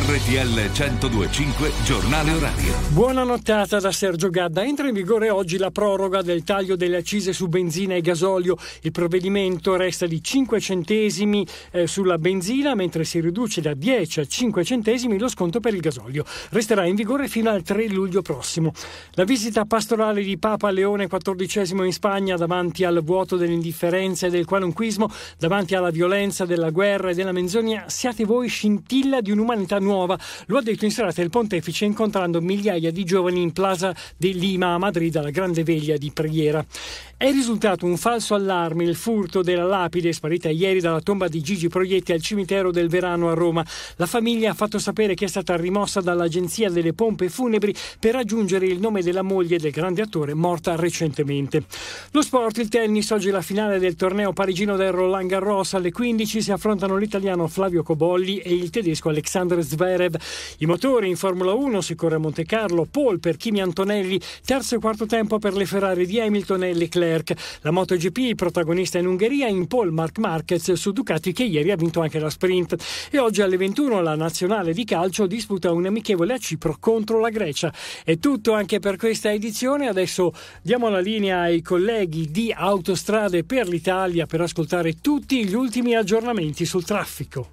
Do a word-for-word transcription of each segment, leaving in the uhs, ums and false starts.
R T L centodue e cinque Giornale Orario. Buona nottata da Sergio Gadda. Entra in vigore oggi la proroga del taglio delle accise su benzina e gasolio. Il provvedimento resta di cinque centesimi eh, sulla benzina, mentre si riduce da dieci a cinque centesimi lo sconto per il gasolio. Resterà in vigore fino al tre luglio prossimo. La visita pastorale di Papa Leone quattordicesimo in Spagna, davanti al vuoto dell'indifferenza e del qualunquismo, davanti alla violenza della guerra e della menzogna, siate voi scintilla di un'umanità nuova. Lo ha detto in serata il pontefice incontrando migliaia di giovani in Plaza de Lima a Madrid alla grande veglia di preghiera. È risultato un falso allarme il furto della lapide sparita ieri dalla tomba di Gigi Proietti al cimitero del Verano a Roma. La famiglia ha fatto sapere che è stata rimossa dall'agenzia delle pompe funebri per aggiungere il nome della moglie del grande attore morta recentemente. Lo sport, il tennis, oggi la finale del torneo parigino del Roland Garros. Alle quindici si affrontano l'italiano Flavio Cobolli e il tedesco Alexander Zverev. I motori in Formula uno, si corre a Monte Carlo, pole per Kimi Antonelli, terzo e quarto tempo per le Ferrari di Hamilton e Leclerc. La MotoGP, protagonista in Ungheria, in pole Marc Marquez su Ducati, che ieri ha vinto anche la sprint. E oggi alle ventuno la nazionale di calcio disputa un amichevole a Cipro contro la Grecia. È tutto anche per questa edizione. Adesso diamo la linea ai colleghi di Autostrade per l'Italia per ascoltare tutti gli ultimi aggiornamenti sul traffico.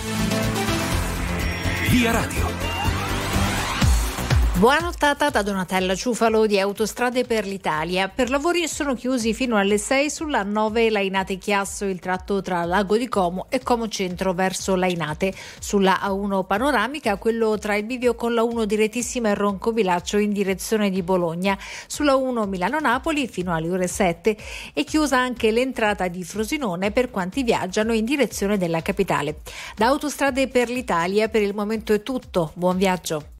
Via Radio. Buona nottata da Donatella Ciufalo di Autostrade per l'Italia. Per lavori sono chiusi fino alle sei sulla nove Lainate Chiasso, il tratto tra Lago di Como e Como Centro verso Lainate. Sulla A uno panoramica, quello tra il bivio con la uno direttissima e Roncovilaccio in direzione di Bologna. Sulla uno Milano-Napoli fino alle ore sette è chiusa anche l'entrata di Frosinone per quanti viaggiano in direzione della capitale. Da Autostrade per l'Italia per il momento è tutto. Buon viaggio.